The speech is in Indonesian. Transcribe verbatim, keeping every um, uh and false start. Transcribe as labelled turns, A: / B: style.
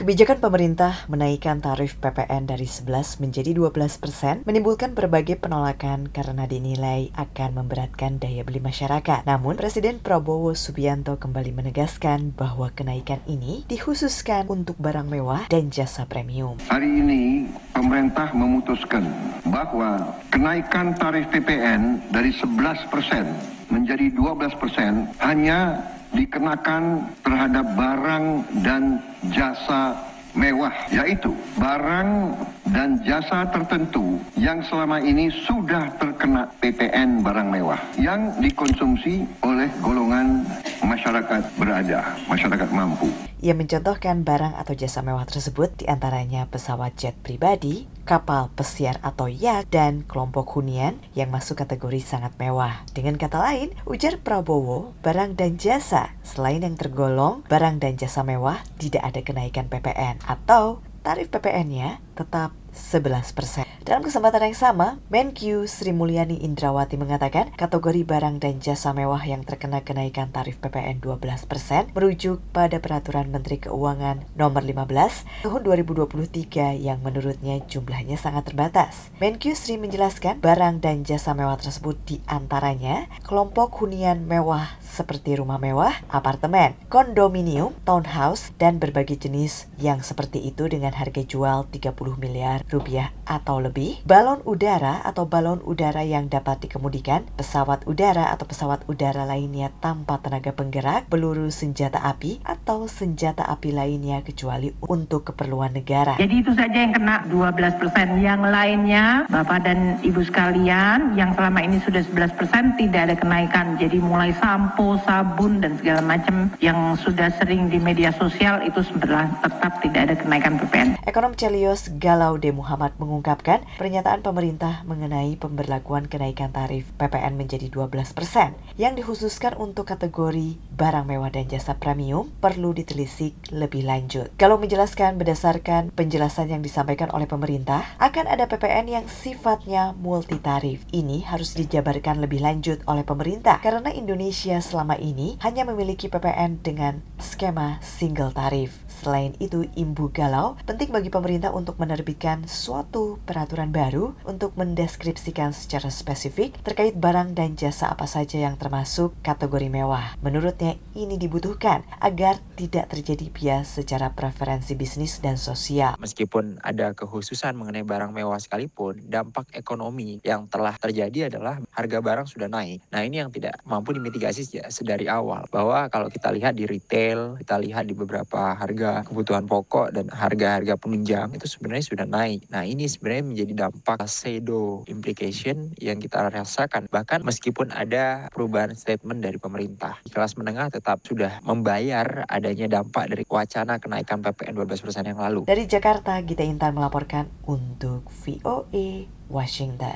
A: Kebijakan pemerintah menaikkan tarif P P N dari sebelas menjadi dua belas persen menimbulkan berbagai penolakan karena dinilai akan memberatkan daya beli masyarakat. Namun, Presiden Prabowo Subianto kembali menegaskan bahwa kenaikan ini dikhususkan untuk barang mewah dan jasa premium.
B: Hari ini, pemerintah memutuskan bahwa kenaikan tarif P P N dari sebelas persen menjadi dua belas persen hanya dikenakan terhadap barang dan jasa mewah, yaitu barang dan jasa tertentu yang selama ini sudah terkena P P N barang mewah yang dikonsumsi oleh golongan masyarakat berada, masyarakat mampu.
A: Ia mencontohkan barang atau jasa mewah tersebut diantaranya pesawat jet pribadi, kapal pesiar atau yacht, dan kelompok hunian yang masuk kategori sangat mewah. Dengan kata lain, ujar Prabowo, barang dan jasa selain yang tergolong barang dan jasa mewah tidak ada kenaikan P P N atau tarif P P N-nya tetap sebelas persen. Dalam kesempatan yang sama, Menkyu Sri Mulyani Indrawati mengatakan kategori barang dan jasa mewah yang terkena kenaikan tarif P P N dua belas persen merujuk pada Peraturan Menteri Keuangan Nomor lima belas Tahun dua ribu dua puluh tiga yang menurutnya jumlahnya sangat terbatas. Menkyu Sri menjelaskan barang dan jasa mewah tersebut diantaranya kelompok hunian mewah seperti rumah mewah, apartemen, kondominium, townhouse, dan berbagai jenis yang seperti itu dengan harga jual tiga puluh miliar rupiah atau lebih, balon udara atau balon udara yang dapat dikemudikan, pesawat udara atau pesawat udara lainnya tanpa tenaga penggerak, peluru senjata api, atau senjata api lainnya kecuali untuk keperluan negara.
C: Jadi itu saja yang kena dua belas persen. Yang lainnya, Bapak dan Ibu sekalian, yang selama ini sudah sebelas persen tidak ada kenaikan. Jadi mulai sampo, sabun, dan segala macam yang sudah sering di media sosial itu sebenarnya tetap tidak ada kenaikan P P N.
A: Ekonom Celios Galaude Muhammad mengungkapkan pernyataan pemerintah mengenai pemberlakuan kenaikan tarif P P N menjadi dua belas persen yang dikhususkan untuk kategori barang mewah dan jasa premium perlu ditelisik lebih lanjut. Kalau menjelaskan berdasarkan penjelasan yang disampaikan oleh pemerintah, akan ada P P N yang sifatnya multi tarif. Ini harus dijabarkan lebih lanjut oleh pemerintah karena Indonesia selama ini hanya memiliki P P N dengan skema single tarif. Selain itu, Imbu galau, penting bagi pemerintah untuk menerbitkan suatu peraturan baru untuk mendeskripsikan secara spesifik terkait barang dan jasa apa saja yang termasuk kategori mewah. Menurutnya ini dibutuhkan agar tidak terjadi bias secara preferensi bisnis dan sosial.
D: Meskipun ada kekhususan mengenai barang mewah sekalipun, dampak ekonomi yang telah terjadi adalah harga barang sudah naik. Nah, ini yang tidak mampu dimitigasi sedari awal. Bahwa kalau kita lihat di retail, kita lihat di beberapa harga kebutuhan pokok dan harga-harga penunjang itu sebenarnya sudah naik. Nah, ini sebenarnya menjadi dampak pseudo implication yang kita rasakan. Bahkan meskipun ada perubahan statement dari pemerintah, di kelas menengah tetap sudah membayar adanya dampak dari wacana kenaikan P P N dua belas persen yang lalu.
A: Dari Jakarta, Gita Intan melaporkan untuk V O A Washington.